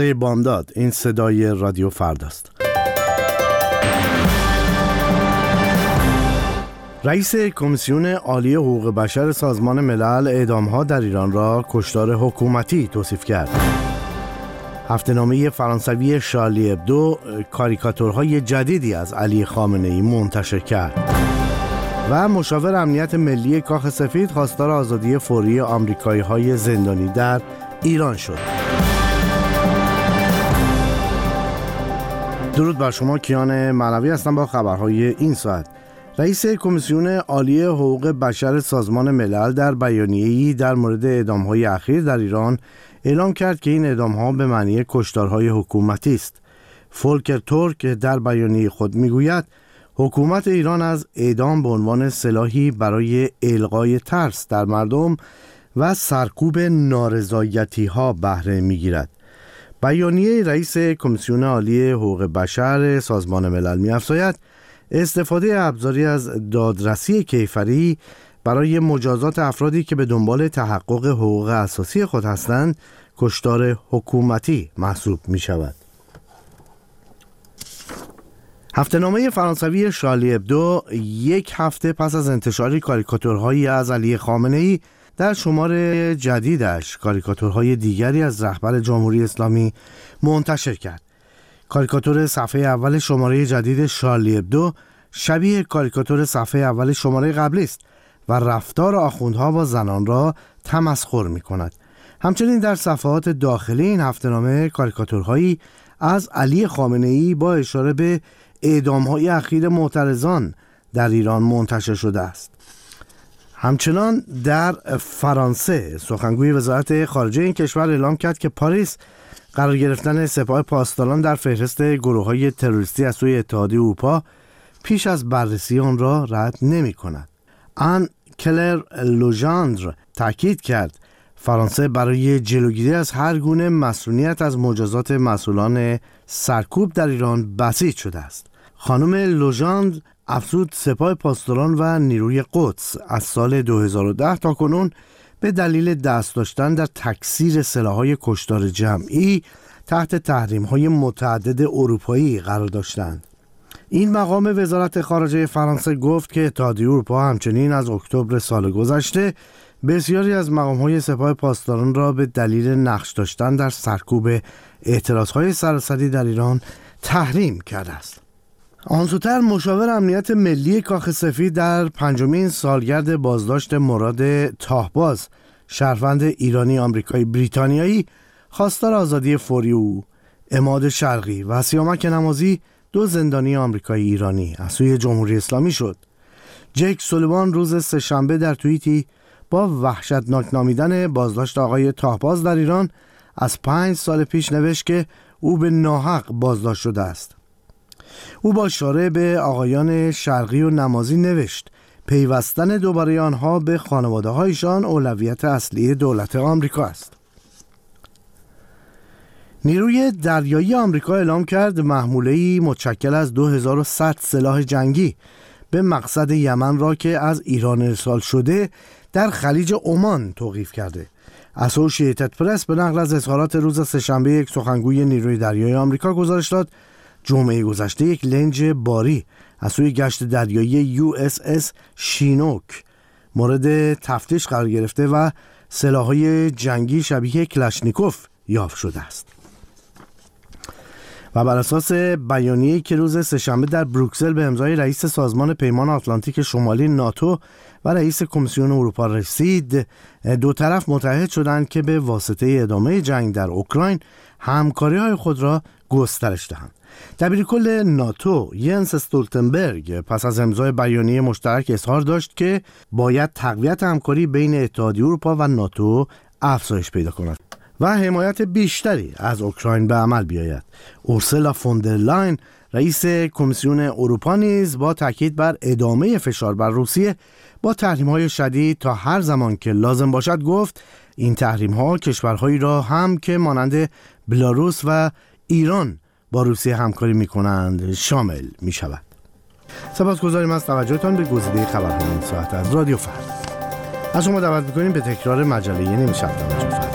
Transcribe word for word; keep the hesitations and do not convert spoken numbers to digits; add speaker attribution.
Speaker 1: بامداد، این صدای رادیو فرداست. رئیس کمیسیون عالی حقوق بشر سازمان ملل اعدام‌ها در ایران را کشتار حکومتی توصیف کرد. هفته‌نامه فرانسوی شارلی ابدو کاریکاتورهای جدیدی از علی خامنه‌ای منتشر کرد و مشاور امنیت ملی کاخ سفید خواستار آزادی فوری آمریکایی‌های زندانی در ایران شد. درود بر شما، کیان معنوی هستم با خبرهای این ساعت. رئیس کمیسیون عالی حقوق بشر سازمان ملل در بیانیه‌ای در مورد اعدام‌های اخیر در ایران اعلام کرد که این اعدام‌ها به معنی کشتارهای حکومتی است. فولکر تورک در بیانیه خود می‌گوید حکومت ایران از اعدام به عنوان سلاحی برای القای ترس در مردم و سرکوب نارضایتی‌ها بهره می‌گیرد. بیانیه رئیس کمیسیون عالی حقوق بشر سازمان ملل می‌افزاید استفاده ابزاری از دادرسی کیفری برای مجازات افرادی که به دنبال تحقق حقوق اساسی خود هستند کشتار حکومتی محسوب می شود. هفته‌نامه فرانسوی شارلی ابدو یک هفته پس از انتشار کاریکاتورهایی از علی خامنه‌ای در شمار جدیدش کاریکاتورهای دیگری از رهبر جمهوری اسلامی منتشر کرد. کاریکاتور صفحه اول شماره جدید شارلی ابدو شبیه کاریکاتور صفحه اول شماره قبلی است و رفتار آخوندها با زنان را تمسخر می کند. همچنین در صفحات داخلی این هفته‌نامه کاریکاتورهایی از علی خامنه‌ای با اشاره به اعدام‌های اخیر معترضان در ایران منتشر شده است. همچنان در فرانسه سخنگوی وزارت خارجه این کشور اعلام کرد که پاریس قرار گرفتن سپاه پاسداران در فهرست گروه‌های تروریستی از سوی اتحادیه اروپا پیش از بررسی آن را رد نمی‌کند. آن کلر لوژاندر تاکید کرد فرانسه برای جلوگیری از هر گونه مسئولیت از مجازات مسئولان سرکوب در ایران بسیج شده است. خانم لوژاندر افزود سپاه پاسداران و نیروی قدس از سال دو هزار و ده تا کنون به دلیل دست داشتن در تکثیر سلاح‌های کشتار جمعی تحت تحریم‌های متعدد اروپایی قرار داشتند. این مقام وزارت خارجه فرانسه گفت که اتحادیه اروپا همچنین از اکتبر سال گذشته بسیاری از مقام‌های سپاه پاسداران را به دلیل نقش داشتن در سرکوب اعتراض‌های سراسری در ایران تحریم کرده است. آن سوتر مشاور امنیت ملی کاخ سفید در پنجمین سالگرد بازداشت مراد تاهباز شهروند ایرانی آمریکایی بریتانیایی خواستار آزادی فوری او، عماد شرقی و سیامک نمازی دو زندانی آمریکایی ایرانی از سوی جمهوری اسلامی شد. جک سولیوان روز سه‌شنبه در توییتی با وحشتناک نامیدن بازداشت آقای تاهباز در ایران از پنج سال پیش نوشت که او به ناحق بازداشت شده است. او با اشاره به آقایان شرقی و نمازی نوشت پیوستن دوباره آنها به خانواده هایشان اولویت اصلی دولت آمریکا است. نیروی دریایی آمریکا اعلام کرد محموله‌ای متشکل از دو هزار و صد سلاح جنگی به مقصد یمن را که از ایران ارسال شده در خلیج عمان توقیف کرده. اسوشییتد پرس به نقل از اظهارات روز سه‌شنبه یک سخنگوی نیروی دریایی آمریکا گزارش داد جمعه گذشته یک لنج باری از سوی گشت دریایی یو اس اس شینوک مورد تفتیش قرار گرفته و سلاح‌های جنگی شبیه کلاشنیکوف یافت شده است. و بر اساس بیانیه‌ای که روز سه‌شنبه در بروکسل به امضای رئیس سازمان پیمان آتلانتیک شمالی ناتو و رئیس کمیسیون اروپا رسید، دو طرف متحد شدند که به واسطه ادامه جنگ در اوکراین همکاری‌های خود را گسترش دهند. دبیرکل ناتو ینس استولتنبرگ پس از امضای بیانیه مشترک اظهار داشت که باید تقویت همکاری بین اتحادیه اروپا و ناتو افزایش پیدا کند و حمایت بیشتری از اوکراین به عمل بیاید. اورسولا فوندرلاین رئیس کمیسیون اروپا نیز با تاکید بر ادامه فشار بر روسیه با تحریم‌های شدید تا هر زمان که لازم باشد گفت این تحریم‌ها کشورهایی را هم که مانند بلاروس و ایران با روسیه همکاری می‌کنند شامل می‌شود. سپاسگزاریم از توجهتان به گزیده خبرهای این ساعت از رادیو فردا. از شما دعوت می‌کنیم به تکرار مجله نیمه شب توجه فرمایید.